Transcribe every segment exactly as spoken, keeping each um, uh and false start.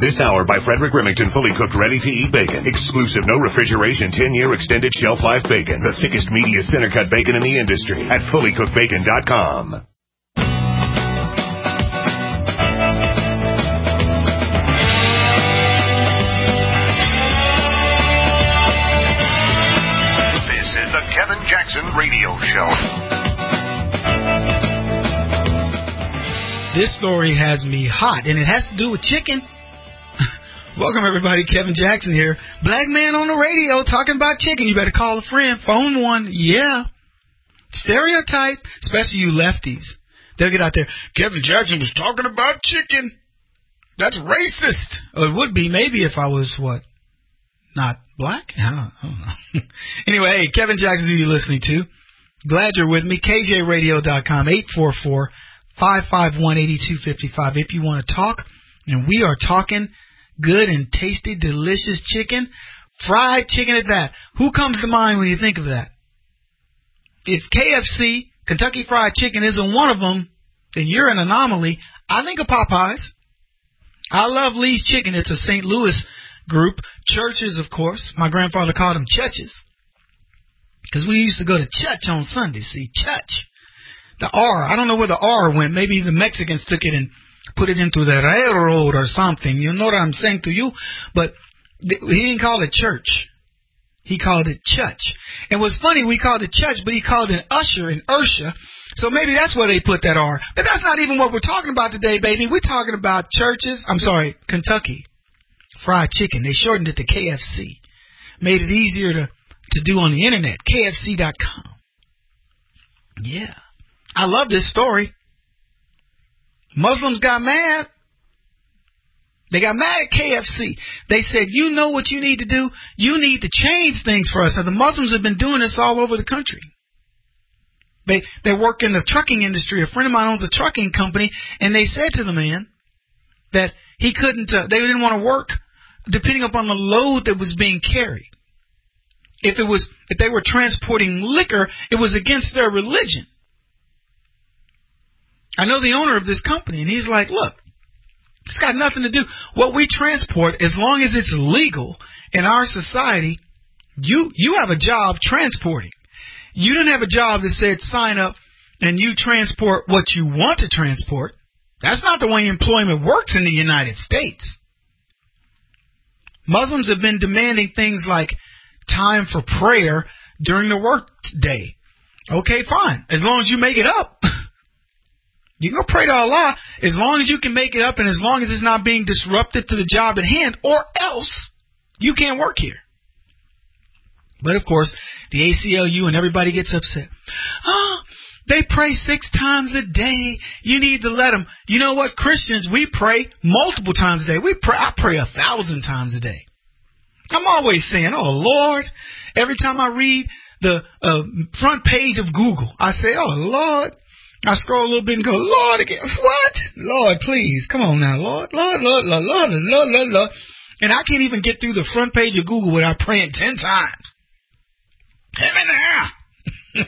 This hour by Frederick Remington, fully cooked, ready-to-eat bacon. Exclusive, no refrigeration, ten-year extended shelf life bacon. The thickest, meatiest, center-cut bacon in the industry at fully cooked bacon dot com. This is the Kevin Jackson Radio Show. This story has me hot, and it has to do with chicken. Welcome, everybody. Kevin Jackson here. Black man on the radio talking about chicken. You better call a friend. Phone one. Yeah. Stereotype, especially you lefties. They'll get out there. Kevin Jackson was talking about chicken. That's racist. Or it would be maybe if I was, what, not black? I don't, I don't know. Anyway, hey, Kevin Jackson, who you listening to. Glad you're with me. K J radio dot com, eight four four, five five one, eight two five five if you want to talk. And we are talking good and tasty, delicious chicken, fried chicken at that. Who comes to mind when you think of that? If K F C, Kentucky Fried Chicken, isn't one of them, then you're an anomaly. I think of Popeyes. I love Lee's Chicken. It's a Saint Louis group. Churches, of course. My grandfather called them churches because we used to go to church on Sunday. See, church. The R, I don't know where the R went. Maybe the Mexicans took it and put it into the railroad or something. You know what I'm saying to you? But he didn't call it church. He called it church. And what's funny, we called it church, but he called it usher and ursha. So maybe that's where they put that R. But that's not even what we're talking about today, baby. We're talking about churches. I'm sorry, Kentucky Fried Chicken. They shortened it to K F C. Made it easier to, to do on the internet. K F C dot com. Yeah. I love this story. Muslims got mad. They got mad at K F C. They said, you know what you need to do? You need to change things for us. Now, the Muslims have been doing this all over the country. They they work in the trucking industry. A friend of mine owns a trucking company, and they said to the man that he couldn't, uh, they didn't want to work depending upon the load that was being carried. If it was, if they were transporting liquor, it was against their religion. I know the owner of this company, and he's like, look, it's got nothing to do. What we transport, as long as it's legal in our society, you you have a job transporting. You didn't have a job that said sign up and you transport what you want to transport. That's not the way employment works in the United States. Muslims have been demanding things like time for prayer during the work day. Okay, fine. As long as you make it up. You can go pray to Allah as long as you can make it up and as long as it's not being disruptive to the job at hand, or else you can't work here. But, of course, the A C L U and everybody gets upset. Oh, they pray six times a day. You need to let them. You know what? Christians, we pray multiple times a day. We pray. I pray a thousand times a day. I'm always saying, oh, Lord, every time I read the uh, front page of Google, I say, oh, Lord. I scroll a little bit and go, Lord, again. What? Lord, please. Come on now, Lord. Lord, Lord, Lord, Lord, Lord, Lord, Lord. And I can't even get through the front page of Google without praying ten times. Heaven there.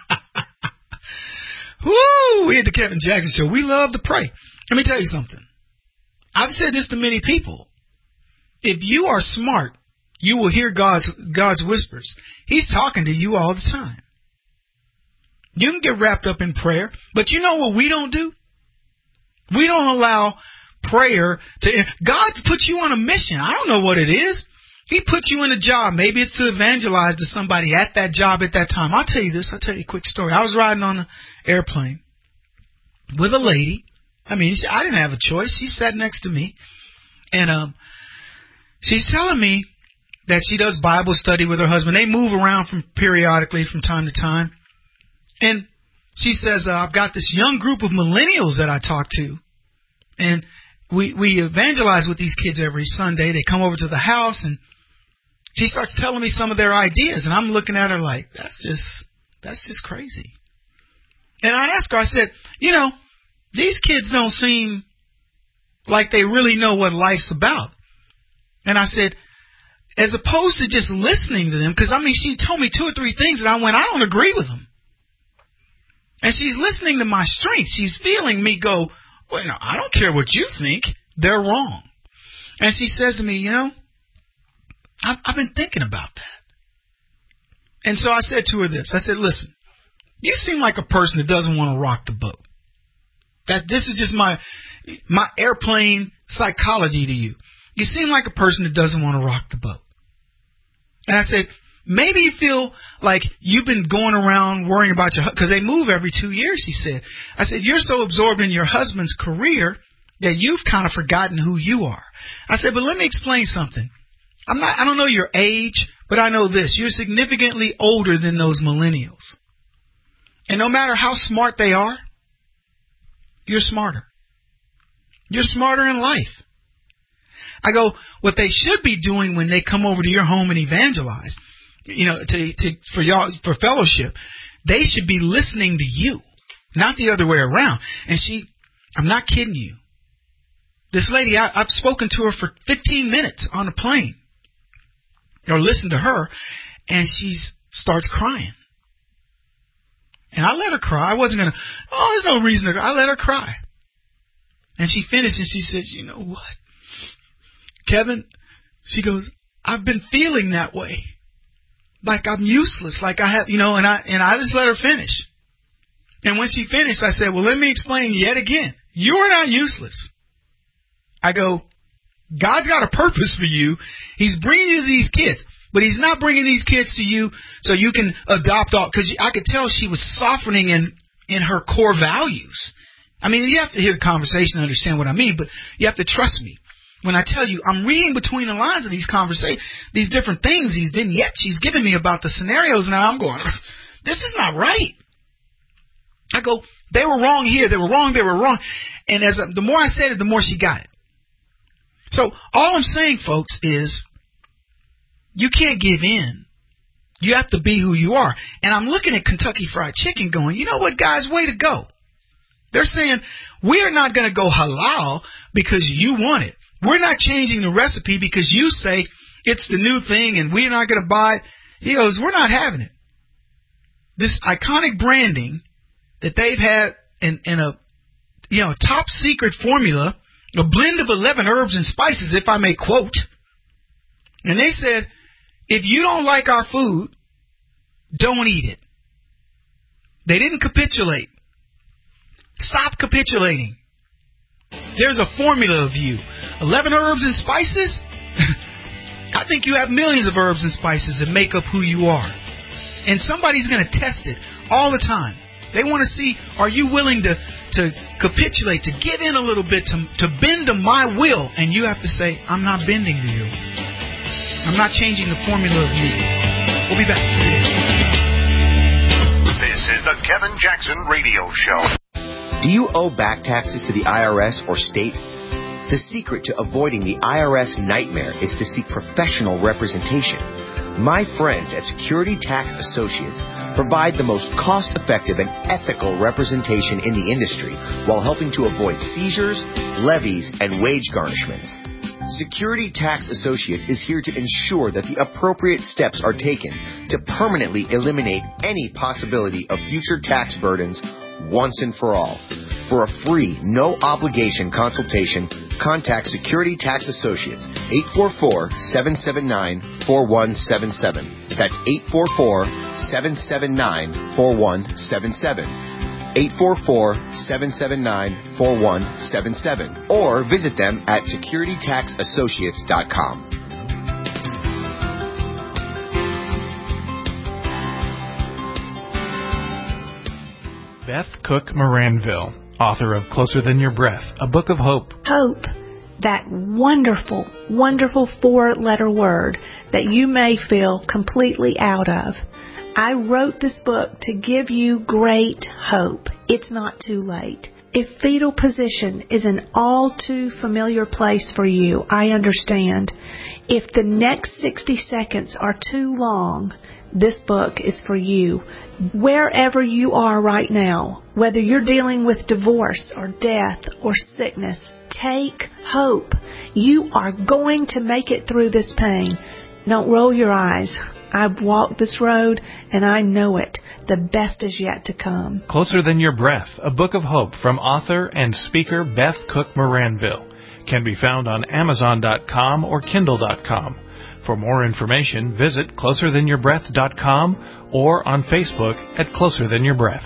Woo! We at the Kevin Jackson Show. We love to pray. Let me tell you something. I've said this to many people. If you are smart, you will hear God's God's whispers. He's talking to you all the time. You can get wrapped up in prayer, but you know what we don't do? We don't allow prayer to... God put you on a mission. I don't know what it is. He put you in a job. Maybe it's to evangelize to somebody at that job at that time. I'll tell you this. I'll tell you a quick story. I was riding on an airplane with a lady. I mean, she, I didn't have a choice. She sat next to me, and um, she's telling me that she does Bible study with her husband. They move around from periodically from time to time. And she says, uh, I've got this young group of millennials that I talk to. And we we evangelize with these kids every Sunday. They come over to the house, and she starts telling me some of their ideas. And I'm looking at her like, that's just, that's just crazy. And I asked her, I said, you know, these kids don't seem like they really know what life's about. And I said, as opposed to just listening to them, because, I mean, she told me two or three things, and I went, I don't agree with them. And she's listening to my strengths. She's feeling me go, well, no, I don't care what you think. They're wrong. And she says to me, you know, I've, I've been thinking about that. And so I said to her this. I said, listen, you seem like a person that doesn't want to rock the boat. That this is just my my airplane psychology to you. You seem like a person that doesn't want to rock the boat. And I said, maybe you feel like you've been going around worrying about your, because they move every two years, she said. I said, you're so absorbed in your husband's career that you've kind of forgotten who you are. I said, but let me explain something. I'm not, I don't know your age, but I know this. You're significantly older than those millennials. And no matter how smart they are, you're smarter. You're smarter in life. I go, what they should be doing when they come over to your home and evangelize, you know, to, to for y'all for fellowship, they should be listening to you, not the other way around. And she, I'm not kidding you. This lady, I, I've spoken to her for fifteen minutes on the plane, or listened to her, and she starts crying. And I let her cry. I wasn't gonna. Oh, there's no reason to cry. I let her cry. And she finished, and she said, "You know what, Kevin?" She goes, "I've been feeling that way, like I'm useless, like I have, you know." And I and I just let her finish. And when she finished, I said, "Well, let me explain yet again. You're not useless." I go, God's got a purpose for you. He's bringing you these kids, but He's not bringing these kids to you so you can adopt all. Because I could tell she was softening in in her core values. I mean, you have to hear the conversation to understand what I mean, but you have to trust me when I tell you I'm reading between the lines of these conversations, these different things, these vignettes she's giving me about the scenarios, and I'm going, this is not right. I go, they were wrong here, they were wrong, they were wrong. And as a, the more I said it, the more she got it. So all I'm saying, folks, is you can't give in. You have to be who you are. And I'm looking at Kentucky Fried Chicken going, you know what, guys, way to go. They're saying, we're not going to go halal because you want it. We're not changing the recipe because you say it's the new thing and we're not going to buy it. He goes, we're not having it. This iconic branding that they've had in, in a, you know, top secret formula, a blend of eleven herbs and spices, if I may quote. And they said, if you don't like our food, don't eat it. They didn't capitulate. Stop capitulating. There's a formula of you. eleven herbs and spices? I think you have millions of herbs and spices that make up who you are. And somebody's going to test it all the time. They want to see, are you willing to, to capitulate, to give in a little bit, to, to bend to my will? And you have to say, I'm not bending to you. I'm not changing the formula of me. We'll be back. This is the Kevin Jackson Radio Show. Do you owe back taxes to the I R S or state? The secret to avoiding the I R S nightmare is to seek professional representation. My friends at Security Tax Associates provide the most cost-effective and ethical representation in the industry while helping to avoid seizures, levies, and wage garnishments. Security Tax Associates is here to ensure that the appropriate steps are taken to permanently eliminate any possibility of future tax burdens once and for all. For a free, no-obligation consultation, contact Security Tax Associates, eight four four, seven seven nine, four one seven seven. That's eight four four, seven seven nine, four one seven seven. eight four four, seven seven nine, four one seven seven. Or visit them at security tax associates dot com. Beth Cook Moranville, author of Closer Than Your Breath, a book of hope. Hope, that wonderful, wonderful four-letter word that you may feel completely out of. I wrote this book to give you great hope. It's not too late. If fetal position is an all too familiar place for you, I understand. If the next sixty seconds are too long, this book is for you. Wherever you are right now, whether you're dealing with divorce or death or sickness, take hope. You are going to make it through this pain. Don't roll your eyes. I've walked this road and I know it. The best is yet to come. Closer Than Your Breath, a book of hope from author and speaker Beth Cook Moranville. can be found on Amazon dot com or Kindle dot com. For more information, visit closer than your breath dot com or on Facebook at Closer Than Your Breath.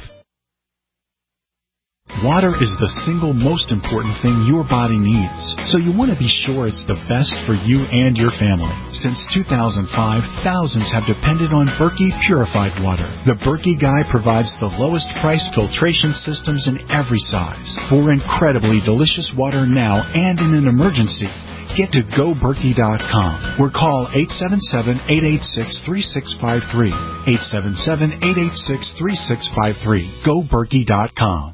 Water is the single most important thing your body needs, so you want to be sure it's the best for you and your family. Since two thousand five, thousands have depended on Berkey purified water. The Berkey Guy provides the lowest price filtration systems in every size for incredibly delicious water now and in an emergency. Get to go berkey dot com or call eight seven seven, eight eight six, three six five three. eight seven seven, eight eight six, three six five three. go berkey dot com.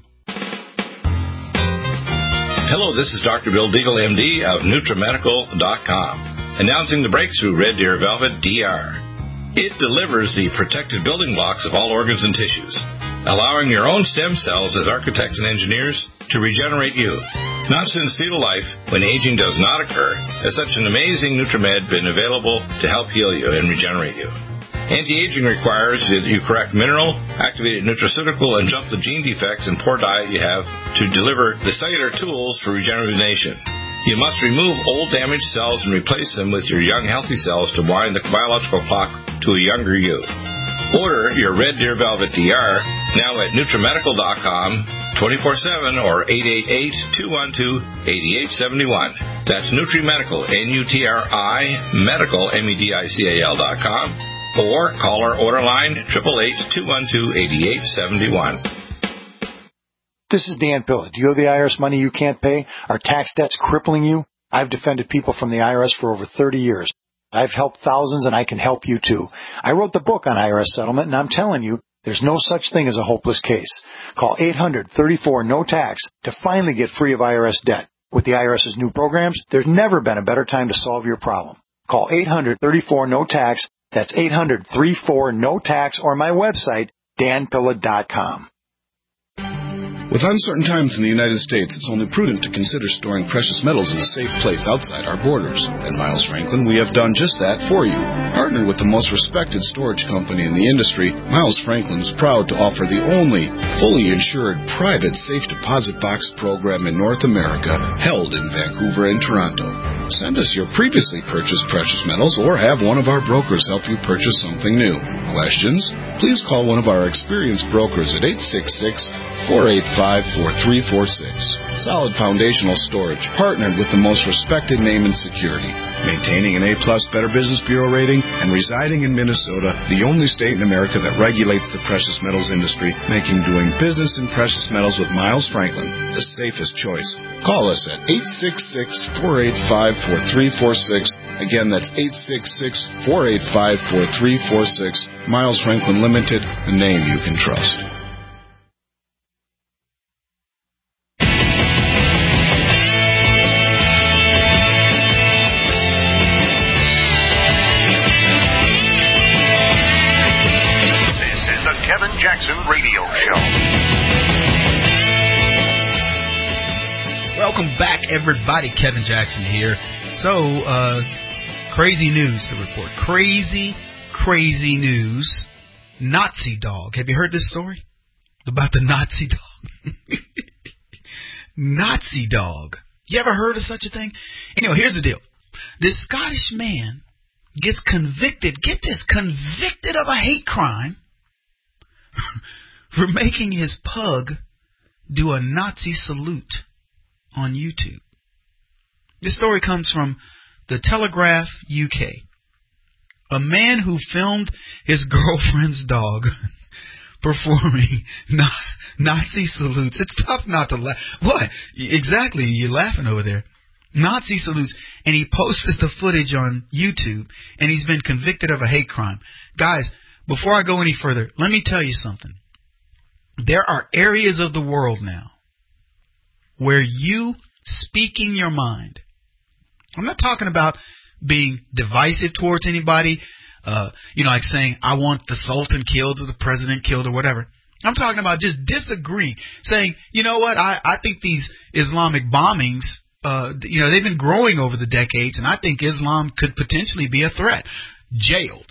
Hello, this is Doctor Bill Deagle, M D of NutriMedical dot com, announcing the breakthrough Red Deer Velvet D R. It delivers the protected building blocks of all organs and tissues, allowing your own stem cells as architects and engineers to regenerate you. Not since fetal life, when aging does not occur, has such an amazing NutriMed been available to help heal you and regenerate you. Anti-aging requires that you correct mineral, activated nutraceutical, and jump the gene defects and poor diet you have to deliver the cellular tools for regeneration. You must remove old damaged cells and replace them with your young healthy cells to wind the biological clock to a younger you. Order your Red Deer Velvet D R now at NutriMedical dot com twenty-four seven or eight eight eight, two one two, eight eight seven one. That's NutriMedical, N U T R I, medical, M E D I C A L dot com. Or call our order line, eight eight eight, two one two, eight eight seven one. This is Dan Pilla. Do you owe the I R S money you can't pay? Are tax debts crippling you? I've defended people from the I R S for over thirty years. I've helped thousands, and I can help you too. I wrote the book on I R S settlement, and I'm telling you, there's no such thing as a hopeless case. Call eight hundred, thirty-four, no tax to finally get free of I R S debt. With the IRS's new programs, there's never been a better time to solve your problem. Call eight hundred, thirty-four, no tax. That's eight hundred, thirty-four, no tax, or my website, dan pilla dot com. With uncertain times in the United States, it's only prudent to consider storing precious metals in a safe place outside our borders. At Miles Franklin, we have done just that for you. Partnered with the most respected storage company in the industry, Miles Franklin is proud to offer the only fully insured private safe deposit box program in North America, held in Vancouver and Toronto. Send us your previously purchased precious metals or have one of our brokers help you purchase something new. Questions? Please call one of our experienced brokers at eight six six, four eight five, four three four six. Solid foundational storage, partnered with the most respected name in security. Maintaining an A-plus Better Business Bureau rating and residing in Minnesota, the only state in America that regulates the precious metals industry, making doing business in precious metals with Miles Franklin the safest choice. Call us at eight six six, four eight five, four three four six. Again, that's eight six six, four eight five, four three four six. Miles Franklin Limited, a name you can trust. Kevin Jackson Radio Show. Welcome back, everybody. Kevin Jackson here. So, uh, crazy news to report. Crazy, crazy news. Nazi dog. Have you heard this story? About the Nazi dog. Nazi dog. You ever heard of such a thing? Anyway, here's the deal. This Scottish man gets convicted, get this, convicted of a hate crime for making his pug do a Nazi salute on YouTube. This story comes from the Telegraph U K. A man who filmed his girlfriend's dog performing Nazi salutes. It's tough not to laugh. What? Exactly, you're laughing over there. Nazi salutes. And he posted the footage on YouTube, and he's been convicted of a hate crime. Guys, before I go any further, let me tell you something. There are areas of the world now where you speaking your mind. I'm not talking about being divisive towards anybody, uh, you know, like saying, I want the Sultan killed or the president killed or whatever. I'm talking about just disagreeing, saying, you know what, I, I think these Islamic bombings, uh, you know, they've been growing over the decades, and I think Islam could potentially be a threat. Jailed.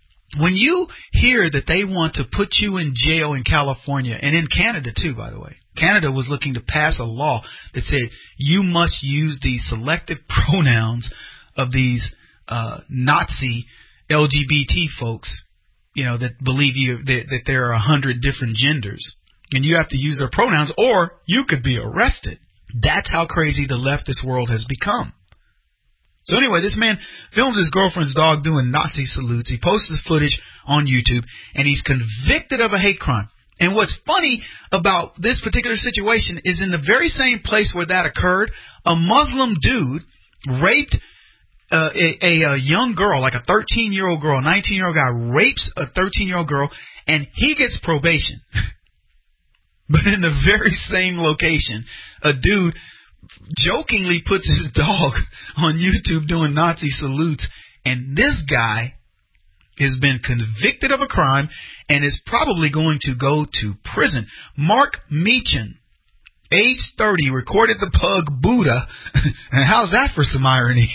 When you hear that they want to put you in jail in California, and in Canada too, by the way, Canada was looking to pass a law that said you must use the selective pronouns of these uh, Nazi L G B T folks, you know, that believe you that, that there are a hundred different genders, and you have to use their pronouns or you could be arrested. That's how crazy the leftist world has become. So anyway, this man filmed his girlfriend's dog doing Nazi salutes. He posts this footage on YouTube, and he's convicted of a hate crime. And what's funny about this particular situation is in the very same place where that occurred, a Muslim dude raped uh, a, a, a young girl, like a thirteen-year-old girl, a nineteen-year-old guy rapes a thirteen-year-old girl, and he gets probation. But in the very same location, a dude jokingly puts his dog on YouTube doing Nazi salutes, and this guy has been convicted of a crime and is probably going to go to prison. Mark Meechan, age thirty, recorded the pug Buddha. And how's that for some irony?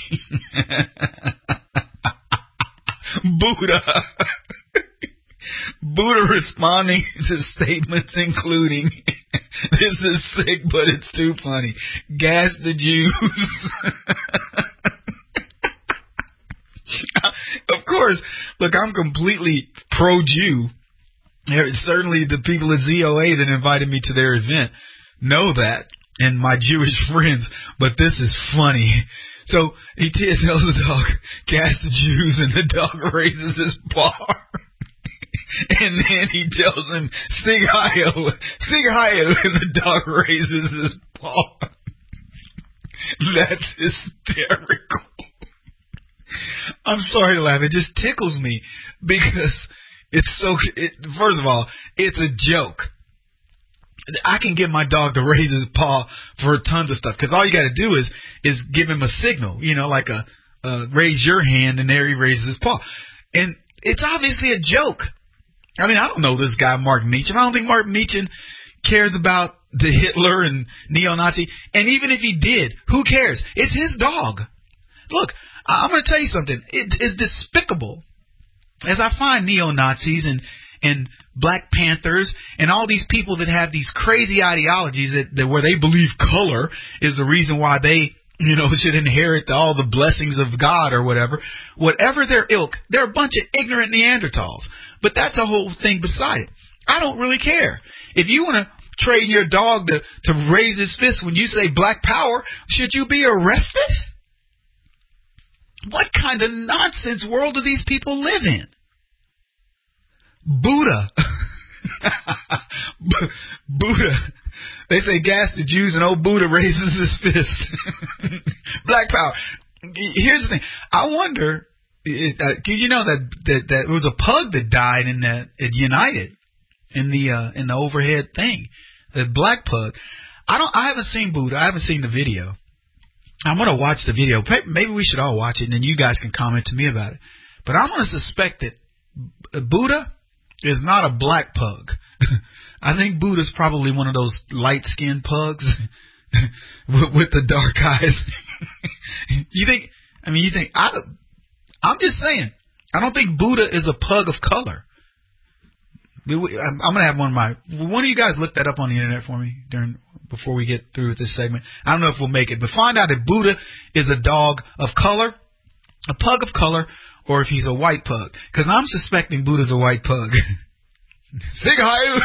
Buddha. Buddha responding to statements including, this is sick, but it's too funny. Gas the Jews. Of course, look, I'm completely pro-Jew. Certainly the people at Z O A that invited me to their event know that, and my Jewish friends, but this is funny. So he tells the dog, gas the Jews, and the dog raises his paw. And then he tells him, Sig Heil, Sig Heil, and the dog raises his paw. That's hysterical. I'm sorry to laugh. It just tickles me because it's so, it, first of all, it's a joke. I can get my dog to raise his paw for tons of stuff because all you got to do is, is give him a signal, you know, like a, uh, raise your hand, and there he raises his paw. And it's obviously a joke. I mean, I don't know this guy, Mark Meechan. I don't think Mark Meechan cares about the Hitler and neo-Nazi. And even if he did, who cares? It's his dog. Look, I'm going to tell you something. It is despicable. As I find neo-Nazis and, and Black Panthers and all these people that have these crazy ideologies that, that where they believe color is the reason why they, you know, should inherit all the blessings of God or whatever. Whatever their ilk, they're a bunch of ignorant Neanderthals. But that's a whole thing beside it. I don't really care. If you want to train your dog to, to raise his fist when you say black power, should you be arrested? What kind of nonsense world do these people live in? Buddha. B- Buddha. They say gas the Jews, and old Buddha raises his fist. Black power. Here's the thing. I wonder, It, uh, did you know that, that that there was a pug that died in the at United in the uh, in the overhead thing, the black pug. I don't. I haven't seen Buddha. I haven't seen the video. I'm gonna watch the video. Maybe we should all watch it, and then you guys can comment to me about it. But I'm gonna suspect that Buddha is not a black pug. I think Buddha's probably one of those light-skinned pugs with, with the dark eyes. You think? I mean, you think I? I'm just saying. I don't think Buddha is a pug of color. I'm going to have one of my... One of you guys look that up on the internet for me during before we get through with this segment. I don't know if we'll make it, but find out if Buddha is a dog of color, a pug of color, or if he's a white pug. Because I'm suspecting Buddha's a white pug. Sig Heil!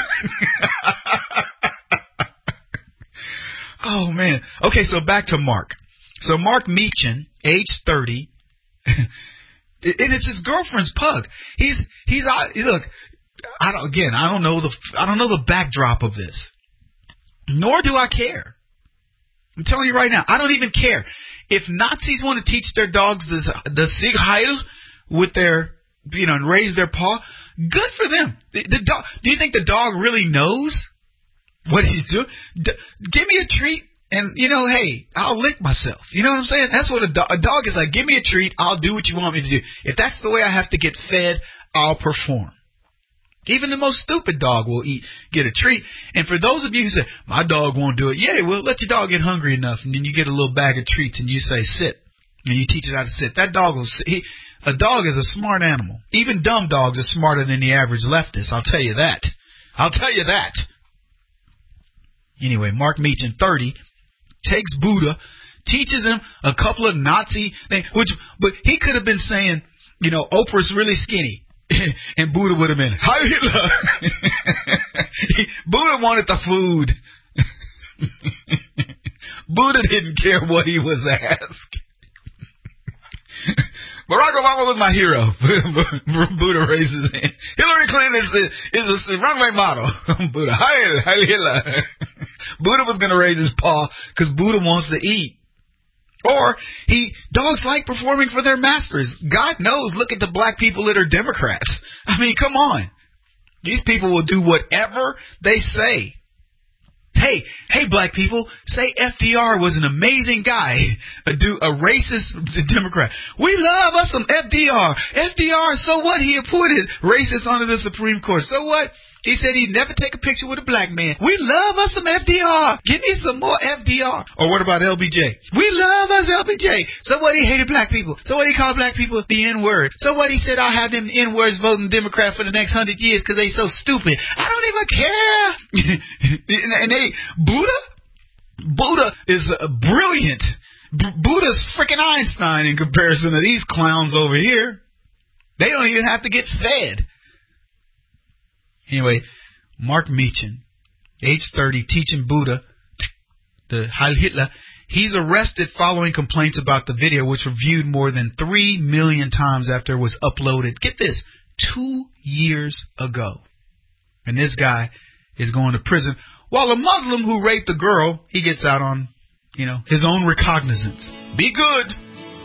Oh, man. Okay, so back to Mark. So Mark Meechan, age thirty... And it's his girlfriend's pug. He's he's look. I don't, again, I don't know the I don't know the backdrop of this. Nor do I care. I'm telling you right now, I don't even care if Nazis want to teach their dogs the the Sig Heil with their, you know, and raise their paw. Good for them. The, the dog. Do you think the dog really knows what he's doing? D- give me a treat. And, you know, hey, I'll lick myself. You know what I'm saying? That's what a, do- a dog is like. Give me a treat. I'll do what you want me to do. If that's the way I have to get fed, I'll perform. Even the most stupid dog will eat, get a treat. And for those of you who say, my dog won't do it, yeah, well, let your dog get hungry enough. And then you get a little bag of treats and you say, sit. And you teach it how to sit. That dog will sit. He, a dog is a smart animal. Even dumb dogs are smarter than the average leftist. I'll tell you that. I'll tell you that. Anyway, Mark Meechan, thirty, takes Buddha, teaches him a couple of Nazi things, which, but he could have been saying, you know, Oprah's really skinny. And Buddha would have been, Heil Hitler. Buddha wanted the food. Buddha didn't care what he was asked. Barack Obama was my hero. Buddha raises his hand. Hillary Clinton is, is a runway model. Buddha, Heil, Heil Hitler. Buddha was going to raise his paw because Buddha wants to eat. Or he dogs like performing for their masters. God knows, look at the black people that are Democrats. I mean, come on. These people will do whatever they say. Hey, hey, black people, say F D R was an amazing guy, a, do, a racist Democrat. We love us some F D R. F D R, so what? He appointed racists onto the Supreme Court. So what? He said he'd never take a picture with a black man. We love us some F D R. Give me some more F D R. Or what about L B J? We love us L B J. So what? He hated black people. So what? He called black people the N-word. So what? He said I'll have them N-words voting Democrat for the next hundred years because they so stupid. I don't even care. And they, Buddha? Buddha is uh, brilliant. B- Buddha's freaking Einstein in comparison to these clowns over here. They don't even have to get fed. Anyway, Mark Meechan, age thirty, teaching Buddha, the Heil Hitler. He's arrested following complaints about the video, which were viewed more than three million times after it was uploaded. Get this, two years ago. And this guy is going to prison. While a Muslim who raped a girl, he gets out on, you know, his own recognizance. Be good.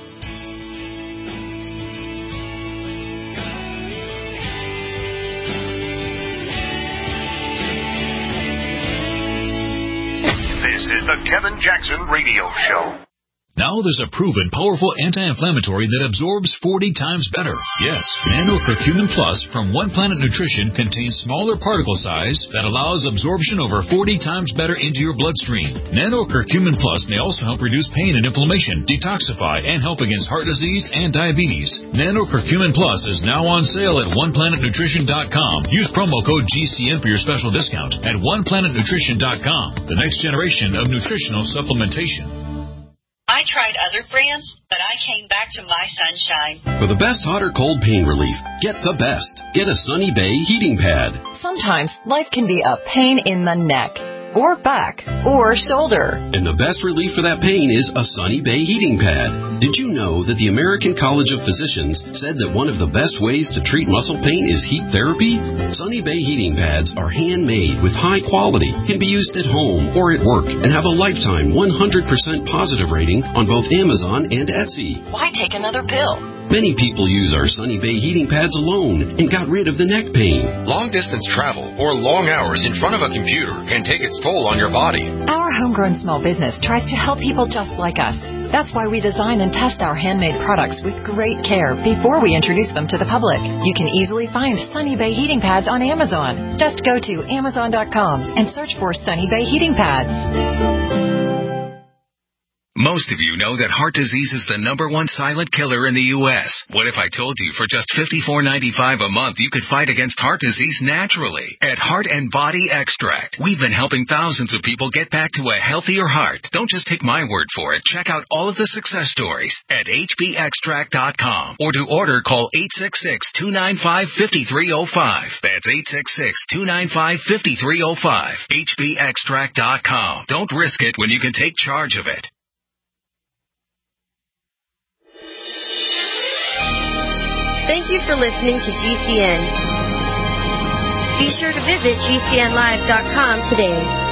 This is the Kevin Jackson Radio Show. Now there's a proven powerful anti-inflammatory that absorbs forty times better. Yes, Nano Curcumin Plus from One Planet Nutrition contains smaller particle size that allows absorption over forty times better into your bloodstream. Nano Curcumin Plus may also help reduce pain and inflammation, detoxify, and help against heart disease and diabetes. Nano Curcumin Plus is now on sale at one planet nutrition dot com. Use promo code G C N for your special discount at one planet nutrition dot com. The next generation of nutritional supplementation. I tried other brands, but I came back to My Sunshine. For the best hot or cold pain relief, get the best. Get a Sunny Bay heating pad. Sometimes life can be a pain in the neck, or back, or shoulder. And the best relief for that pain is a Sunny Bay heating pad. Did you know that the American College of Physicians said that one of the best ways to treat muscle pain is heat therapy? Sunny Bay heating pads are handmade with high quality, can be used at home or at work, and have a lifetime one hundred percent positive rating on both Amazon and Etsy. Why take another pill? Many people use our Sunny Bay heating pads alone and got rid of the neck pain. Long-distance travel or long hours in front of a computer can take its toll on your body. Our homegrown small business tries to help people just like us. That's why we design and test our handmade products with great care before we introduce them to the public. You can easily find Sunny Bay heating pads on Amazon. Just go to amazon dot com and search for Sunny Bay heating pads. Most of you know that heart disease is the number one silent killer in the U S What if I told you for just fifty-four ninety-five a month you could fight against heart disease naturally? At Heart and Body Extract, we've been helping thousands of people get back to a healthier heart. Don't just take my word for it. Check out all of the success stories at H B extract dot com, or to order, call eight six six, two nine five, five three zero five. That's eight six six, two nine five, five three zero five. H B extract dot com. Don't risk it when you can take charge of it. Thank you for listening to G C N. Be sure to visit G C N live dot com today.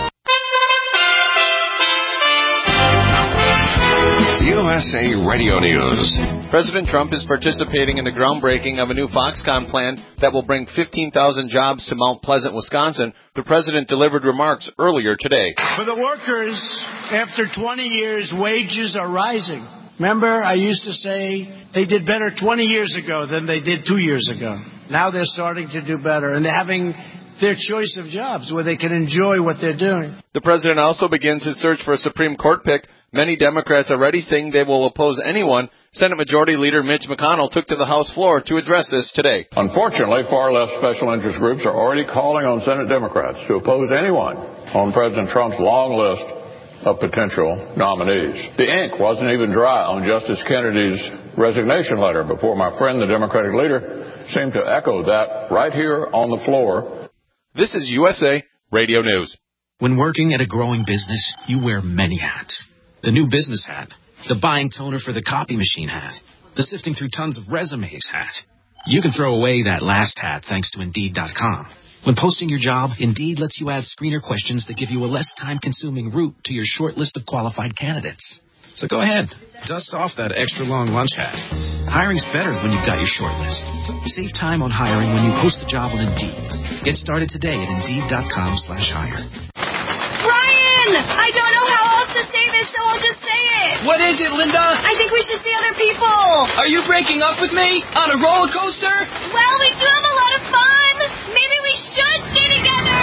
U S A Radio News. President Trump is participating in the groundbreaking of a new Foxconn plant that will bring fifteen thousand jobs to Mount Pleasant, Wisconsin. The president delivered remarks earlier today. For the workers, after twenty years, wages are rising. Remember, I used to say they did better twenty years ago than they did two years ago. Now they're starting to do better, and they're having their choice of jobs where they can enjoy what they're doing. The president also begins his search for a Supreme Court pick. Many Democrats are already saying they will oppose anyone Senate Majority Leader Mitch McConnell took to the House floor to address this today. Unfortunately, far-left special interest groups are already calling on Senate Democrats to oppose anyone on President Trump's long list of potential nominees. The ink wasn't even dry on Justice Kennedy's resignation letter before my friend, the Democratic leader, seemed to echo that right here on the floor. This is U S A Radio News. When working at a growing business, you wear many hats. The new business hat, the buying toner for the copy machine hat, the sifting through tons of resumes hat. You can throw away that last hat thanks to Indeed dot com. When posting your job, Indeed lets you add screener questions that give you a less time-consuming route to your short list of qualified candidates. So go ahead, dust off that extra long lunch hat. Hiring's better when you've got your short list. Save time on hiring when you post a job on Indeed. Get started today at Indeed dot com slash hire. Ryan! I don't know how else to say this, so I'll just say it. What is it, Linda? I think we should see other people. Are you breaking up with me? On a roller coaster? Well, we do have a lot of fun. Maybe we should stay together.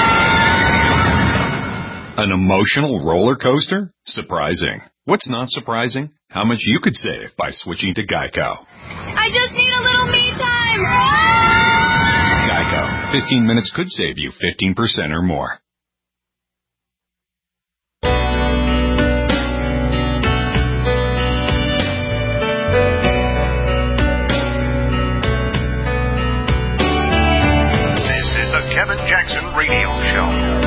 An emotional roller coaster? Surprising. What's not surprising? How much you could save by switching to Geico. I just need a little me time. Geico. fifteen minutes could save you fifteen percent or more. This is the Kevin Jackson Radio Show.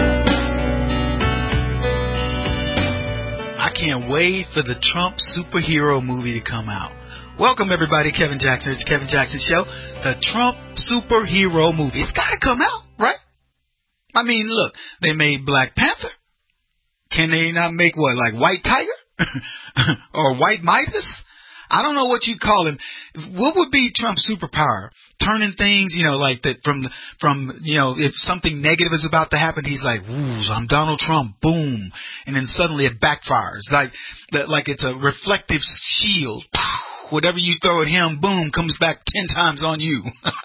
I can't wait for the Trump superhero movie to come out. Welcome, everybody. Kevin Jackson. It's Kevin Jackson Show. The Trump superhero movie. It's got to come out, right? I mean, look, they made Black Panther. Can they not make what, like White Tiger? Or White Midas? I don't know what you call him. What would be Trump's superpower? Turning things, you know, like that from, from, you know, if something negative is about to happen, he's like, ooh, I'm Donald Trump, boom. And then suddenly it backfires. Like, like it's a reflective shield. Whatever you throw at him, boom, comes back ten times on you.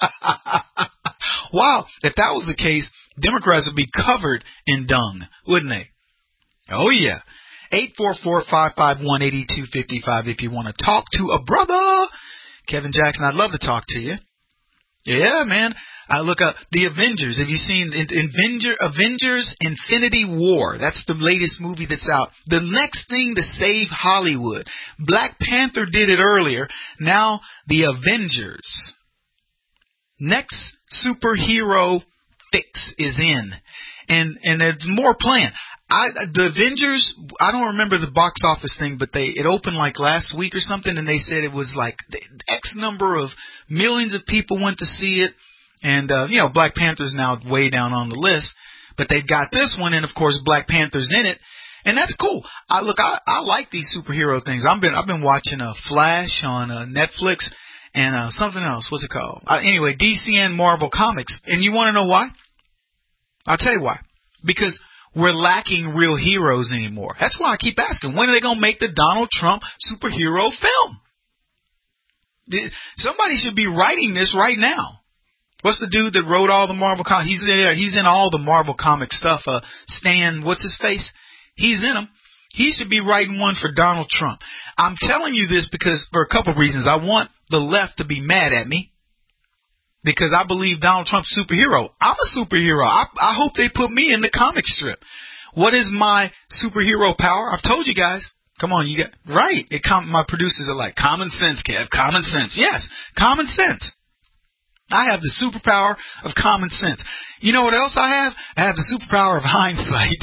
Wow. If that was the case, Democrats would be covered in dung, wouldn't they? Oh, yeah. eight four four, five five one, eight two five five if you want to talk to a brother. Kevin Jackson, I'd love to talk to you. Yeah, man. I look up the Avengers. Have you seen Avenger, Avengers Infinity War? That's the latest movie that's out. The next thing to save Hollywood. Black Panther did it earlier. Now the Avengers. Next superhero fix is in. And, and there's more planned. I, the Avengers, I don't remember the box office thing, but they it opened like last week or something, and they said it was like X number of millions of people went to see it, and uh, you know, Black Panther's now way down on the list, but they've got this one, and of course Black Panther's in it, and that's cool. I look, I, I like these superhero things. I've been I've been watching uh, Flash on uh, Netflix and uh, something else. What's it called? Uh, anyway, D C and Marvel Comics, and you want to know why? I'll tell you why. Because we're lacking real heroes anymore. That's why I keep asking, when are they going to make the Donald Trump superhero film? Somebody should be writing this right now. What's the dude that wrote all the Marvel comics? He's in, he's in all the Marvel comic stuff. Uh, Stan, what's his face? He's in them. He should be writing one for Donald Trump. I'm telling you this because for a couple of reasons. I want the left to be mad at me. Because I believe Donald Trump's superhero. I'm a superhero. I, I hope they put me in the comic strip. What is my superhero power? I've told you guys. Come on, you got right. It com- my producers are like, common sense, Kev. Common sense. Yes, common sense. I have the superpower of common sense. You know what else I have? I have the superpower of hindsight.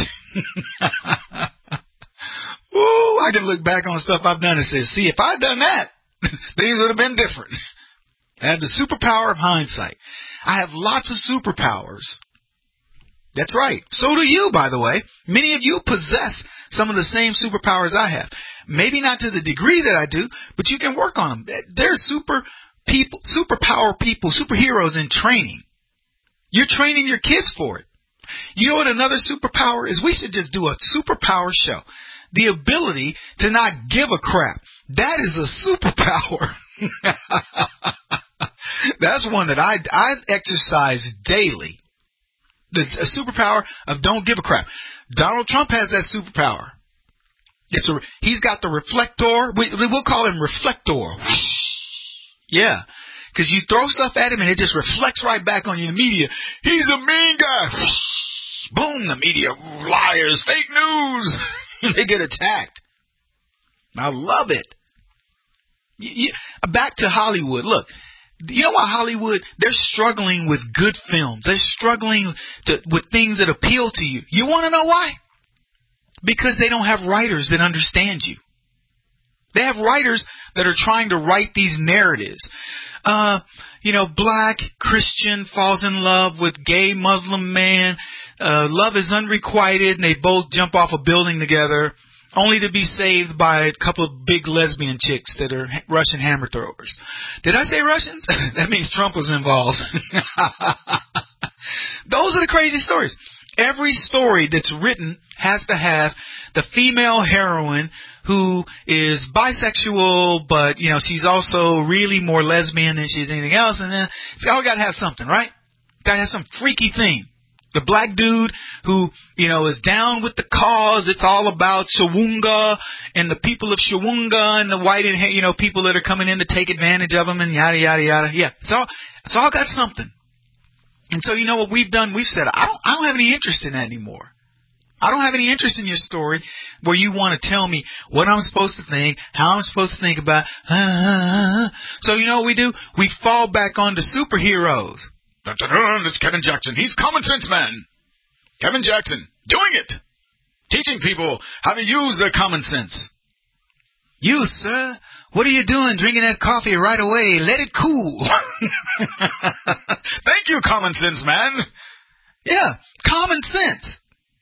Ooh, I can look back on stuff I've done and say, see, if I'd done that, things would have been different. I have the superpower of hindsight. I have lots of superpowers. That's right. So do you, by the way. Many of you possess some of the same superpowers I have. Maybe not to the degree that I do, but you can work on them. There's super people, superpower people, superheroes in training. You're training your kids for it. You know what another superpower is? We should just do a superpower show. The ability to not give a crap. That is a superpower. That's one that I, I exercise daily. The a superpower of don't give a crap. Donald Trump has that superpower. It's a, he's got the reflector. We, we'll call him reflector. Yeah. Because you throw stuff at him and it just reflects right back on you in the media. He's a mean guy. Boom, the media. Liars. Fake news. They get attacked. I love it. You, you, back to Hollywood. Look, you know why Hollywood, they're struggling with good films. They're struggling to, with things that appeal to you. You want to know why? Because they don't have writers that understand you. They have writers that are trying to write these narratives. Uh, you know, black Christian falls in love with gay Muslim man. Uh, love is unrequited, and they both jump off a building together, only to be saved by a couple of big lesbian chicks that are Russian hammer throwers. Did I say Russians? That means Trump was involved. Those are the crazy stories. Every story that's written has to have the female heroine who is bisexual, but, you know, she's also really more lesbian than she's anything else. And then it's all got to have something, right? Got to have some freaky thing. The black dude who, you know, is down with the cause. It's all about Shawunga and the people of Shawunga and the white, and, you know, people that are coming in to take advantage of them and yada, yada, yada. Yeah, it's all, it's all got something. And so, you know what we've done? We've said, I don't, I don't have any interest in that anymore. I don't have any interest in your story where you want to tell me what I'm supposed to think, how I'm supposed to think about. Uh, so, you know what we do? We fall back onto superheroes. It's Kevin Jackson. He's common sense man. Kevin Jackson doing it. Teaching people how to use their common sense. You, sir, what are you doing drinking that coffee right away? Let it cool. Thank you, common sense man. Yeah, common sense.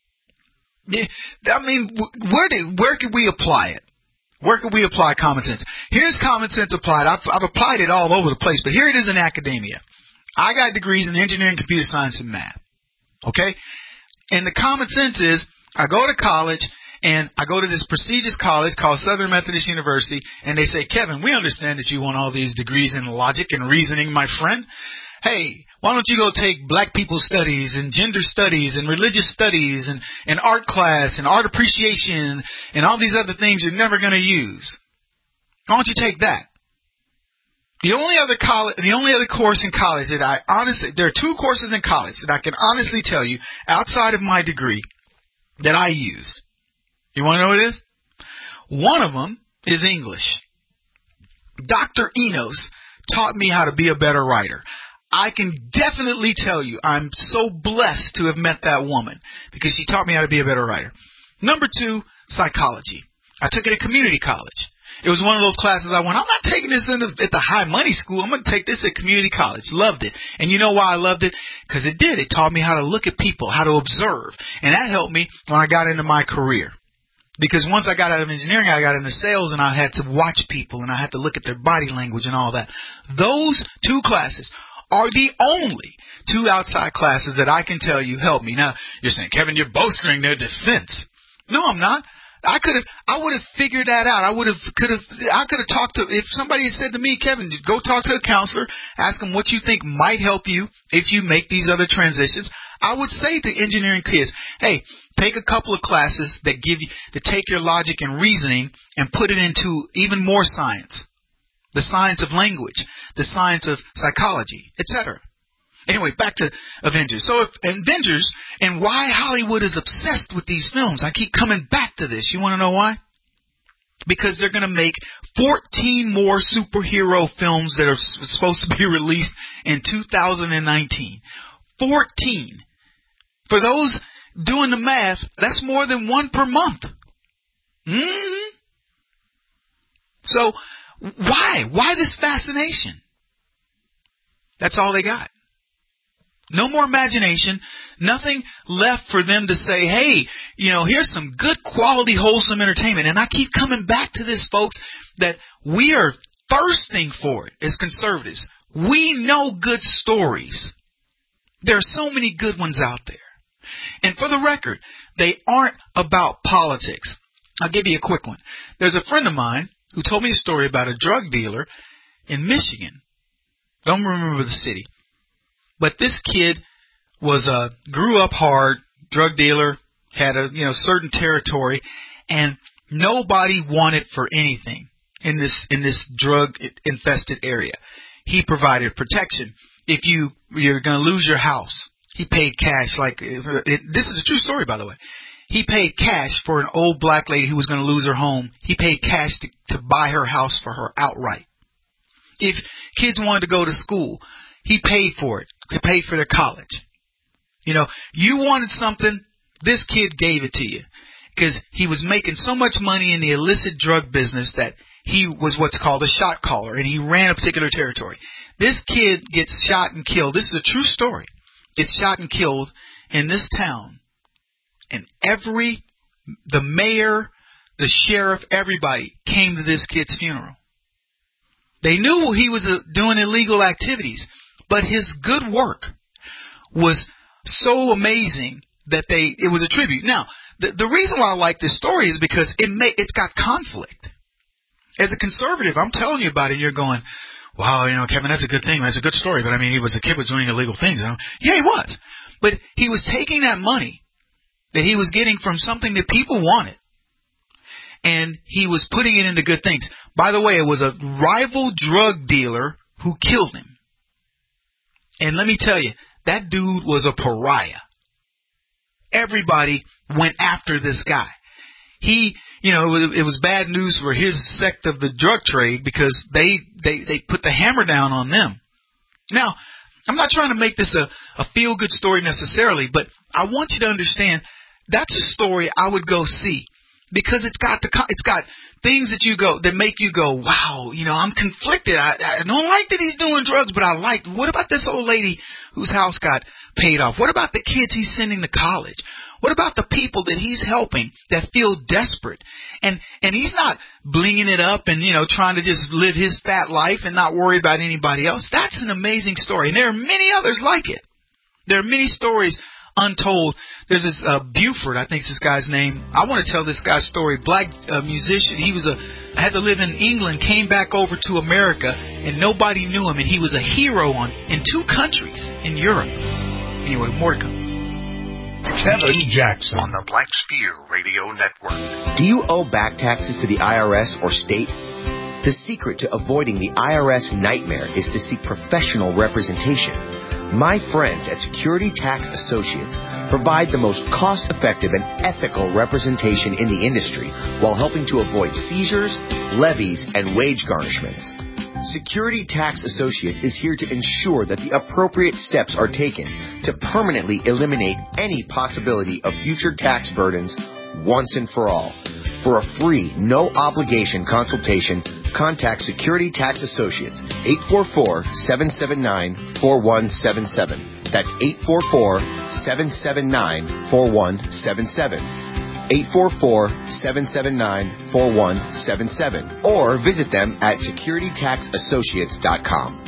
I mean, where do, where could we apply it? Where could we apply common sense? Here's common sense applied. I've, I've applied it all over the place, but here it is in academia. I got degrees in engineering, computer science, and math. Okay? And the common sense is I go to college, and I go to this prestigious college called Southern Methodist University, and they say, Kevin, we understand that you want all these degrees in logic and reasoning, my friend. Hey, why don't you go take black people studies and gender studies and religious studies and, and art class and art appreciation and all these other things you're never going to use? Why don't you take that? The only other college, the only other course in college that I honestly, there are two courses in college that I can honestly tell you outside of my degree that I use. You want to know what it is? One of them is English. Doctor Enos taught me how to be a better writer. I can definitely tell you I'm so blessed to have met that woman because she taught me how to be a better writer. Number two, psychology. I took it at community college. It was one of those classes I went, I'm not taking this in the, at the high money school. I'm going to take this at community college. Loved it. And you know why I loved it? Because it did. It taught me how to look at people, how to observe. And that helped me when I got into my career. Because once I got out of engineering, I got into sales, and I had to watch people, and I had to look at their body language and all that. Those two classes are the only two outside classes that I can tell you help me. Now, you're saying, Kevin, you're bolstering their defense. No, I'm not. I could have, I would have figured that out. I would have, could have, I could have talked to, if somebody had said to me, Kevin, go talk to a counselor, ask them what you think might help you if you make these other transitions. I would say to engineering kids, hey, take a couple of classes that give you, that take your logic and reasoning and put it into even more science. The science of language, the science of psychology, et cetera. Anyway, back to Avengers. So if Avengers and why Hollywood is obsessed with these films, I keep coming back to this. You want to know why? Because they're going to make fourteen more superhero films that are supposed to be released in two thousand nineteen. fourteen. For those doing the math, that's more than one per month. Mm-hmm. So why? Why this fascination? That's all they got. No more imagination, nothing left for them to say, hey, you know, here's some good quality, wholesome entertainment. And I keep coming back to this, folks, that we are thirsting for it as conservatives. We know good stories. There are so many good ones out there. And for the record, they aren't about politics. I'll give you a quick one. There's a friend of mine who told me a story about a drug dealer in Michigan. Don't remember the city. But this kid was a grew up hard drug dealer, had a you know certain territory, and Nobody wanted for anything in this in this drug-infested area. He provided protection. If you, you're going to lose your house, he paid cash. Like it, this is a true story, by the way. He paid cash for an old black lady who was going to lose her home. He paid cash to, to buy her house for her outright. If kids wanted to go to school, he paid for it. He paid for their college. You know, you wanted something, this kid gave it to you. Because he was making so much money in the illicit drug business that he was what's called a shot caller, and he ran a particular territory. This kid gets shot and killed. This is a true story. Gets shot and killed in this town. And every, the mayor, the sheriff, everybody came to this kid's funeral. They knew he was uh, doing illegal activities, but his good work was so amazing that they, it was a tribute. Now, the, the reason why I like this story is because it may, it's got conflict. As a conservative, I'm telling you about it, and you're going, wow, you know, Kevin, that's a good thing. That's a good story. But I mean, he was a kid was doing illegal things. You know? Yeah, he was. But he was taking that money that he was getting from something that people wanted, and he was putting it into good things. By the way, it was a rival drug dealer who killed him. And let me tell you, that dude was a pariah. Everybody went after this guy. He, you know, it was bad news for his sect of the drug trade because they, they, they put the hammer down on them. Now, I'm not trying to make this a, a feel-good story necessarily, but I want you to understand that's a story I would go see because it's got the, it's got things that you go, that make you go, wow, you know, I'm conflicted. I, I don't like that he's doing drugs, but I like, what about this old lady whose house got paid off? What about the kids he's sending to college? What about the people that he's helping that feel desperate? And and he's not blinging it up and, you know, trying to just live his fat life and not worry about anybody else. That's an amazing story. And there are many others like it. There are many stories untold. There's this uh, Buford, I think is this guy's name. I want to tell this guy's story. Black uh, musician. He was a had to live in England, came back over to America, and nobody knew him. And he was a hero on in two countries in Europe. Anyway, more to come. Kevin Jackson on the Black Spear Radio Network. Do you owe back taxes to the I R S or state? The secret to avoiding the I R S nightmare is to seek professional representation. My friends at Security Tax Associates provide the most cost-effective and ethical representation in the industry while helping to avoid seizures, levies, and wage garnishments. Security Tax Associates is here to ensure that the appropriate steps are taken to permanently eliminate any possibility of future tax burdens once and for all. For a free, no-obligation consultation, contact Security Tax Associates, eight four four, seven seven nine, four one seven seven. That's eight four four, seven seven nine, four one seven seven. eight four four, seven seven nine, four one seven seven. Or visit them at security tax associates dot com.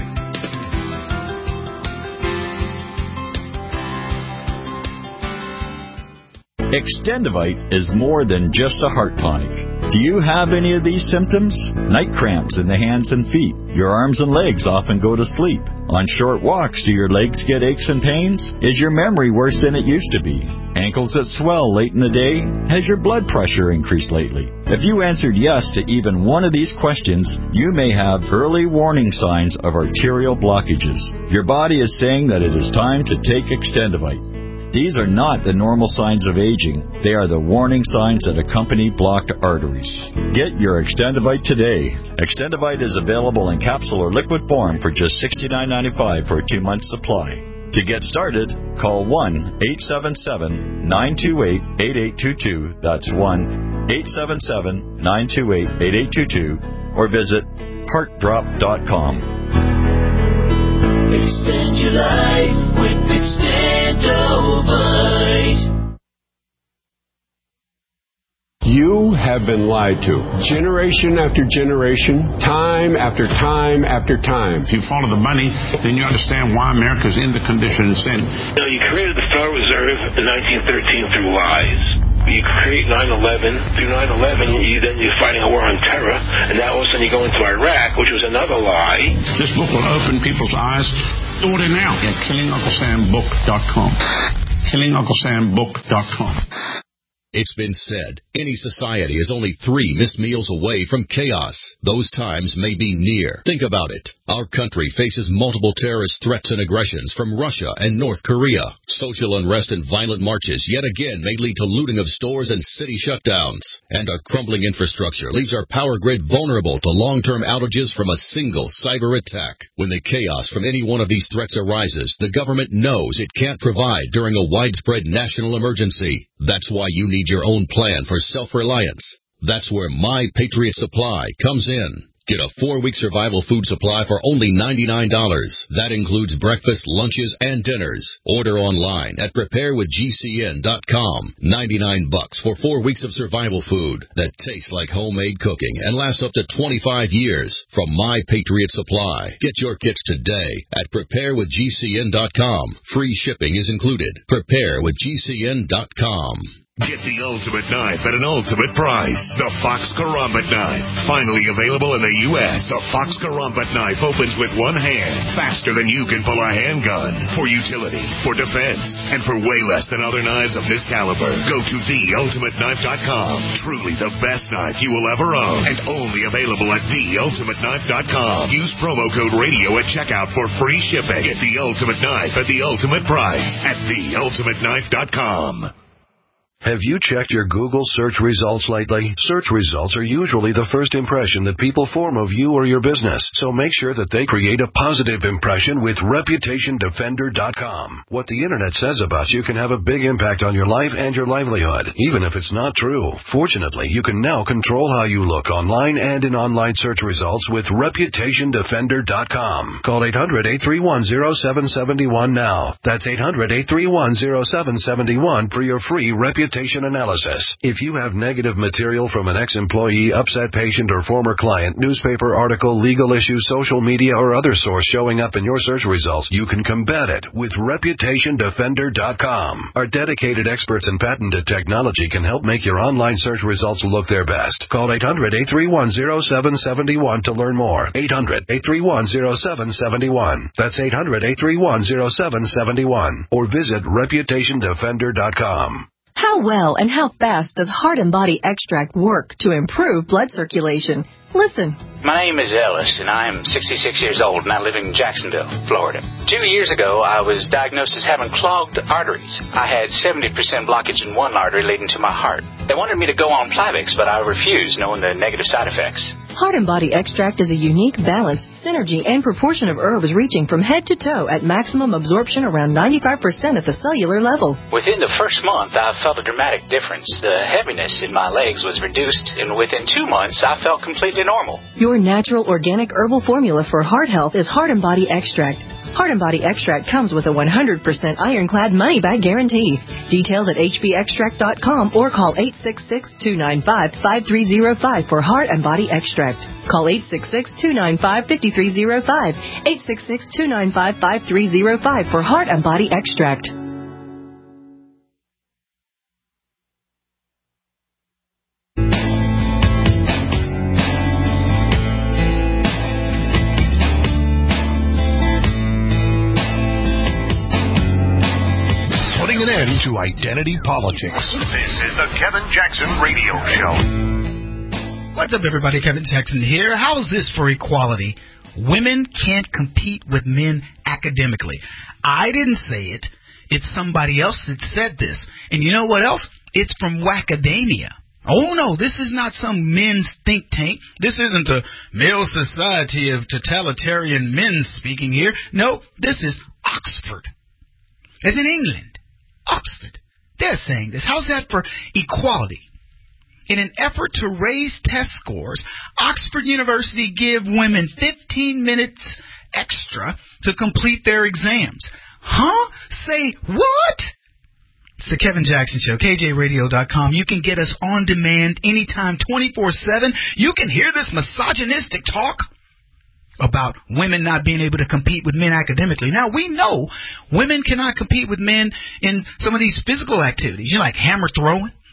Extendivite is more than just a heart tonic. Do you have any of these symptoms? Night cramps in the hands and feet. Your arms and legs often go to sleep. On short walks, do your legs get aches and pains? Is your memory worse than it used to be? Ankles that swell late in the day? Has your blood pressure increased lately? If you answered yes to even one of these questions, you may have early warning signs of arterial blockages. Your body is saying that it is time to take Extendivite. These are not the normal signs of aging. They are the warning signs that accompany blocked arteries. Get your Extendivite today. Extendivite is available in capsule or liquid form for just sixty-nine ninety-five for a two-month supply. To get started, call one eight seven seven, nine two eight, eight eight two two. That's one eight seven seven, nine two eight, eight eight two two. Or visit heart drop dot com. Extend your life with Extendivite. You have been lied to. Generation after generation, time after time after time. If you follow the money, then you understand why America's in the condition it's in. You know, you created the Federal Reserve in nineteen thirteen through lies. You create nine eleven. Through nine eleven, you, then you're fighting a war on terror, and now all of a sudden you go into Iraq, which was another lie. This book will open people's eyes. Order now at killing uncle sam book dot com. killing uncle sam book dot com. It's been said, any society is only three missed meals away from chaos. Those times may be near. Think about it. Our country faces multiple terrorist threats and aggressions from Russia and North Korea. Social unrest and violent marches yet again may lead to looting of stores and city shutdowns. And our crumbling infrastructure leaves our power grid vulnerable to long-term outages from a single cyber attack. When the chaos from any one of these threats arises, the government knows it can't provide during a widespread national emergency. That's why you need your own plan for self-reliance. That's where My Patriot Supply comes in. Get a four-week survival food supply for only ninety-nine dollars. That includes breakfast, lunches, and dinners. Order online at prepare with G C N dot com. ninety-nine bucks for four weeks of survival food that tastes like homemade cooking and lasts up to twenty-five years from My Patriot Supply. Get your kits today at prepare with G C N dot com. Free shipping is included. prepare with G C N dot com. Get the ultimate knife at an ultimate price. The Fox Karambit knife. Finally available in the U S The Fox Karambit knife opens with one hand, faster than you can pull a handgun. For utility, for defense, and for way less than other knives of this caliber. Go to the ultimate knife dot com. Truly the best knife you will ever own. And only available at the ultimate knife dot com. Use promo code radio at checkout for free shipping. Get the ultimate knife at the ultimate price at the ultimate knife dot com. Have you checked your Google search results lately? Search results are usually the first impression that people form of you or your business, so make sure that they create a positive impression with reputation defender dot com. What the internet says about you can have a big impact on your life and your livelihood, even if it's not true. Fortunately, you can now control how you look online and in online search results with reputation defender dot com. Call eight hundred, eight three one, zero seven seven one now. That's eight hundred, eight three one, zero seven seven one for your free reputation analysis. If you have negative material from an ex-employee, upset patient, or former client, newspaper article, legal issue, social media, or other source showing up in your search results, you can combat it with reputation defender dot com. Our dedicated experts in patented technology can help make your online search results look their best. Call eight hundred, eight three one, zero seven seven one to learn more. eight hundred, eight three one, zero seven seven one. That's eight hundred, eight three one, zero seven seven one. Or visit reputation defender dot com. How well and how fast does Heart and Body Extract work to improve blood circulation? Listen. My name is Ellis, and I am sixty-six years old, and I live in Jacksonville, Florida. Two years ago, I was diagnosed as having clogged arteries. I had seventy percent blockage in one artery leading to my heart. They wanted me to go on Plavix, but I refused, knowing the negative side effects. Heart and Body Extract is a unique balance, synergy, and proportion of herbs reaching from head to toe at maximum absorption around ninety-five percent at the cellular level. Within the first month, I felt a dramatic difference. The heaviness in my legs was reduced, and within two months, I felt completely normal. Your natural organic herbal formula for heart health is Heart and Body Extract. Heart and Body Extract comes with a one hundred percent ironclad money-back guarantee. Details at H B extract dot com or call eight six six, two nine five, five three zero five for Heart and Body Extract. Call eight six six, two nine five, five three zero five, eight six six, two nine five, five three zero five for Heart and Body Extract. To identity politics. This is the Kevin Jackson Radio Show. What's up, everybody? Kevin Jackson here. How is this for equality? Women can't compete with men academically. I didn't say it. It's somebody else that said this. And you know what else? It's from Wackadamia. Oh, no, this is not some men's think tank. This isn't the male society of totalitarian men speaking here. No, this is Oxford. It's in England. Oxford. They're saying this. How's that for equality? In an effort to raise test scores, Oxford University give women fifteen minutes extra to complete their exams. Huh? Say what? It's the Kevin Jackson Show, K J radio dot com. You can get us on demand anytime, twenty-four seven. You can hear this misogynistic talk about women not being able to compete with men academically. Now, we know women cannot compete with men in some of these physical activities, you know, like hammer throwing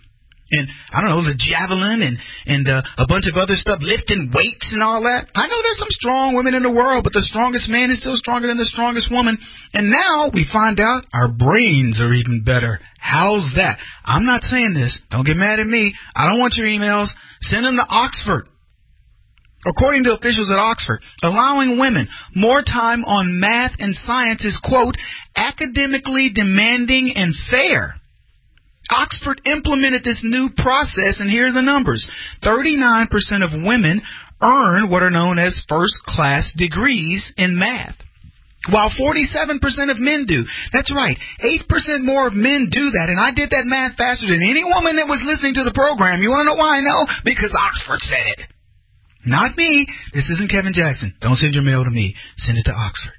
and, I don't know, the javelin and, and uh, a bunch of other stuff, lifting weights and all that. I know there's some strong women in the world, but the strongest man is still stronger than the strongest woman. And now we find out our brains are even better. How's that? I'm not saying this. Don't get mad at me. I don't want your emails. Send them to Oxford. According to officials at Oxford, allowing women more time on math and science is, quote, academically demanding and fair. Oxford implemented this new process, and here's the numbers. thirty-nine percent of women earn what are known as first-class degrees in math, while forty-seven percent of men do. That's right. eight percent more of men do that, and I did that math faster than any woman that was listening to the program. You want to know why I know? Because Oxford said it. Not me. This isn't Kevin Jackson. Don't send your mail to me. Send it to Oxford.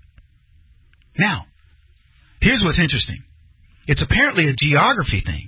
Now, here's what's interesting. It's apparently a geography thing.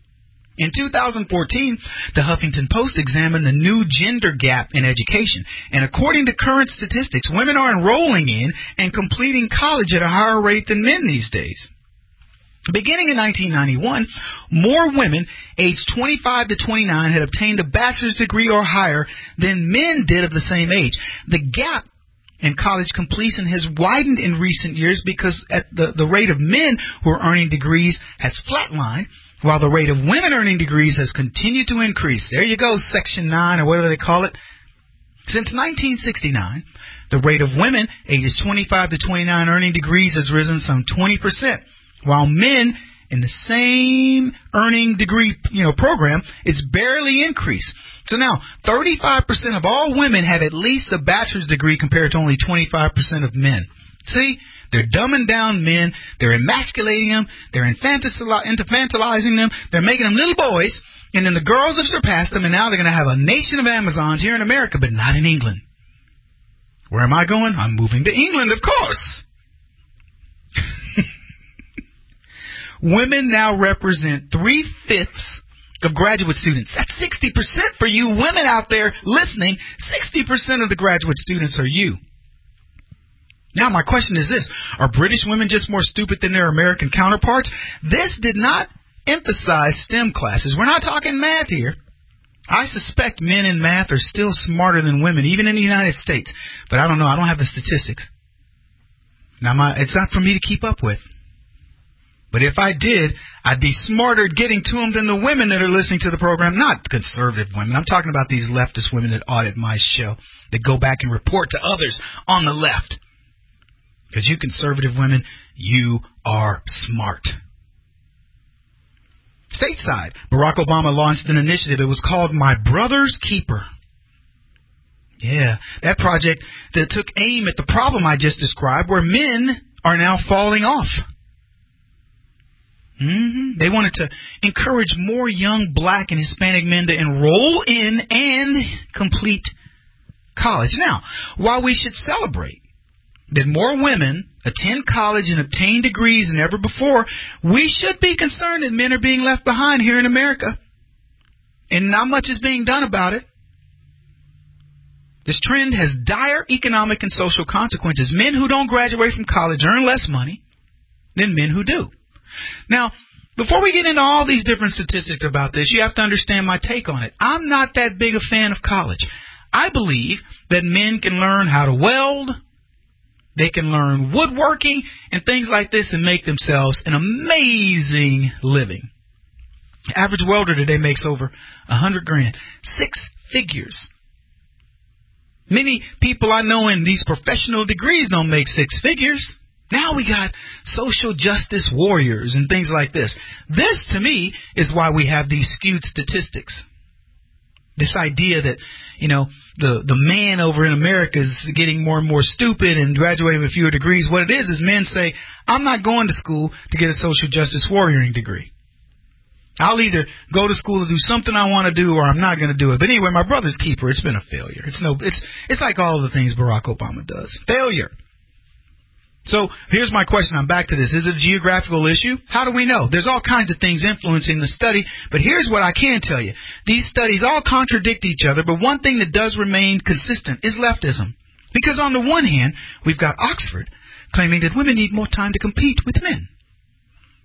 In two thousand fourteen, the Huffington Post examined the new gender gap in education. And according to current statistics, women are enrolling in and completing college at a higher rate than men these days. Beginning in nineteen ninety-one, more women aged twenty-five to twenty-nine had obtained a bachelor's degree or higher than men did of the same age. The gap in college completion has widened in recent years because at the, the rate of men who are earning degrees has flatlined, while the rate of women earning degrees has continued to increase. There you go, Section nine, or whatever they call it. Since nineteen sixty-nine, the rate of women ages twenty-five to twenty-nine earning degrees has risen some twenty percent. While men in the same earning degree, you know, program, it's barely increased. So now, thirty-five percent of all women have at least a bachelor's degree compared to only twenty-five percent of men. See, they're dumbing down men, they're emasculating them, they're infantilizing them, they're making them little boys, and then the girls have surpassed them, and now they're going to have a nation of Amazons here in America, but not in England. Where am I going? I'm moving to England, of course. Women now represent three-fifths of graduate students. That's sixty percent for you women out there listening. sixty percent of the graduate students are you. Now, my question is this. Are British women just more stupid than their American counterparts? This did not emphasize STEM classes. We're not talking math here. I suspect men in math are still smarter than women, even in the United States. But I don't know. I don't have the statistics. Now, my, it's not for me to keep up with. But if I did, I'd be smarter at getting to them than the women that are listening to the program. Not conservative women. I'm talking about these leftist women that audit my show, that go back and report to others on the left. Because you conservative women, you are smart. Stateside, Barack Obama launched an initiative. It was called My Brother's Keeper. Yeah, that project that took aim at the problem I just described, where men are now falling off. Mm-hmm. They wanted to encourage more young black and Hispanic men to enroll in and complete college. Now, while we should celebrate that more women attend college and obtain degrees than ever before, we should be concerned that men are being left behind here in America. And not much is being done about it. This trend has dire economic and social consequences. Men who don't graduate from college earn less money than men who do. Now, before we get into all these different statistics about this, you have to understand my take on it. I'm not that big a fan of college. I believe that men can learn how to weld, they can learn woodworking and things like this and make themselves an amazing living. The average welder today makes over a hundred grand. Six figures. Many people I know in these professional degrees don't make six figures. Now we got social justice warriors and things like this. This, to me, is why we have these skewed statistics. This idea that, you know, the, the man over in America is getting more and more stupid and graduating with fewer degrees. What it is is men say, I'm not going to school to get a social justice warrioring degree. I'll either go to school to do something I want to do or I'm not going to do it. But anyway, my brother's keeper, it's been a failure. It's no, it's it's like all the things Barack Obama does. Failure. So here's my question. I'm back to this. Is it a geographical issue? How do we know? There's all kinds of things influencing the study, but here's what I can tell you. These studies all contradict each other, but one thing that does remain consistent is leftism. Because on the one hand, we've got Oxford claiming that women need more time to compete with men.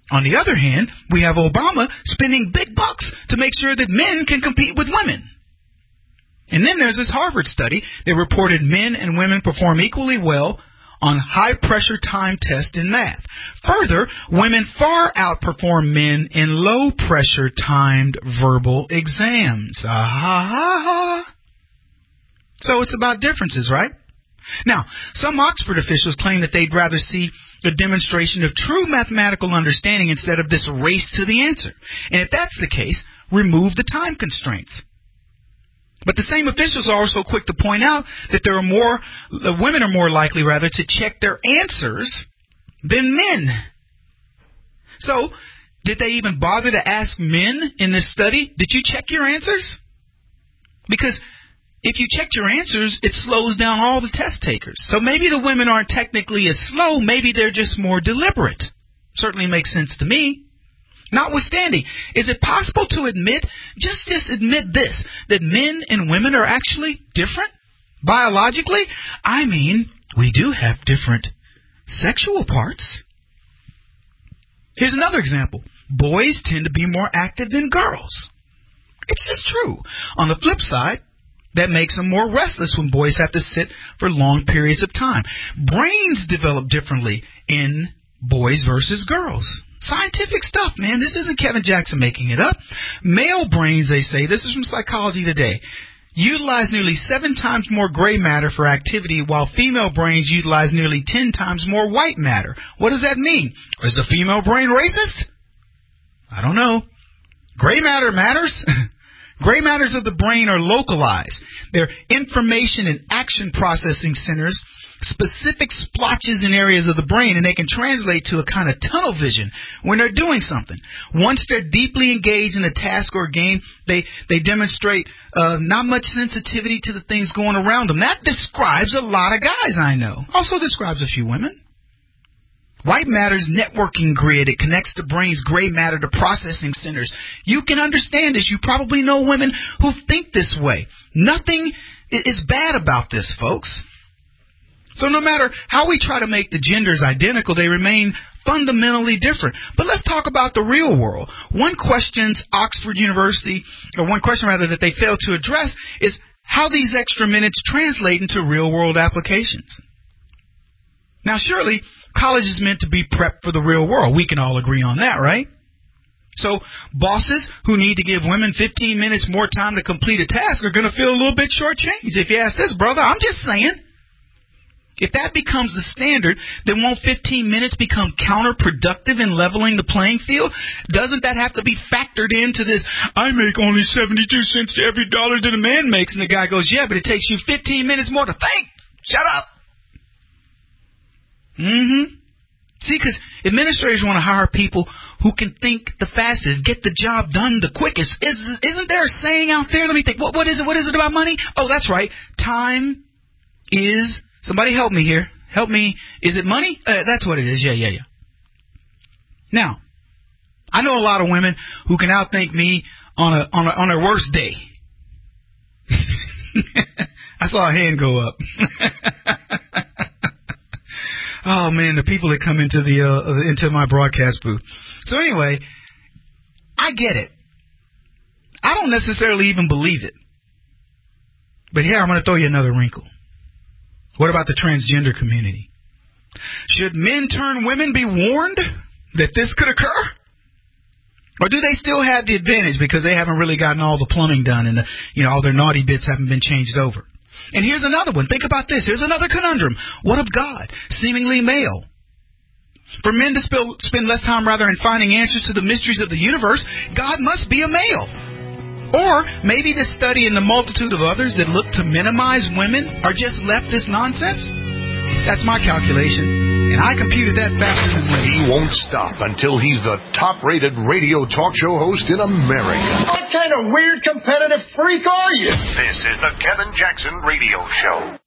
On the other hand, we have Obama spending big bucks to make sure that men can compete with women. And then there's this Harvard study that reported men and women perform equally well on high-pressure time tests in math. Further, women far outperform men in low-pressure timed verbal exams. Ah, ha, ha, ha. So it's about differences, right? Now, some Oxford officials claim that they'd rather see the demonstration of true mathematical understanding instead of this race to the answer. And if that's the case, remove the time constraints. But the same officials are also quick to point out that there are more, the women are more likely, rather, to check their answers than men. So, did they even bother to ask men in this study, did you check your answers? Because if you checked your answers, it slows down all the test takers. So maybe the women aren't technically as slow, maybe they're just more deliberate. Certainly makes sense to me. Notwithstanding, is it possible to admit, just, just admit this, that men and women are actually different? Biologically? I mean, we do have different sexual parts. Here's another example. Boys tend to be more active than girls. It's just true. On the flip side, that makes them more restless when boys have to sit for long periods of time. Brains develop differently in boys versus girls. Scientific stuff, man. This isn't Kevin Jackson making it up. Male brains, they say, this is from Psychology Today, utilize nearly seven times more gray matter for activity, while female brains utilize nearly ten times more white matter. What does that mean? Is the female brain racist? I don't know. Gray matter matters. Gray matters of the brain are localized. They're information and action processing centers, specific splotches in areas of the brain, and they can translate to a kind of tunnel vision when they're doing something. Once they're deeply engaged in a task or a game, they, they demonstrate uh, not much sensitivity to the things going around them. That describes a lot of guys I know. Also describes a few women. White matter's networking grid. It connects the brain's gray matter to processing centers. You can understand this. You probably know women who think this way. Nothing is bad about this, folks. So no matter how we try to make the genders identical, they remain fundamentally different. But let's talk about the real world. One questions Oxford University, or one question rather that they fail to address, is how these extra minutes translate into real world applications. Now surely college is meant to be prepped for the real world. We can all agree on that, right? So bosses who need to give women fifteen minutes more time to complete a task are going to feel a little bit shortchanged. If you ask this, brother, I'm just saying. If that becomes the standard, then won't fifteen minutes become counterproductive in leveling the playing field? Doesn't that have to be factored into this, I make only seventy-two cents to every dollar that a man makes? And the guy goes, yeah, but it takes you fifteen minutes more to think. Shut up. Mm-hmm. See, because administrators want to hire people who can think the fastest, get the job done the quickest. Is, isn't there a saying out there? Let me think. What, what is it? What is it about money? Oh, that's right. Time is... Somebody help me here. Help me. Is it money? Uh, that's what it is. Yeah, yeah, yeah. Now, I know a lot of women who can outthink me on a on a, on their worst day. I saw a hand go up. Oh man, the people that come into the uh, into my broadcast booth. So anyway, I get it. I don't necessarily even believe it. But here I'm going to throw you another wrinkle. What about the transgender community? Should men turn women be warned that this could occur? Or do they still have the advantage because they haven't really gotten all the plumbing done and the, you know, all their naughty bits haven't been changed over? And here's another one. Think about this. Here's another conundrum. What of God, seemingly male? For men to spend less time rather in finding answers to the mysteries of the universe, God must be a male. Or maybe the study and the multitude of others that look to minimize women are just leftist nonsense? That's my calculation, and I computed that faster than women. He won't stop until he's the top-rated radio talk show host in America. What kind of weird competitive freak are you? This is the Kevin Jackson Radio Show.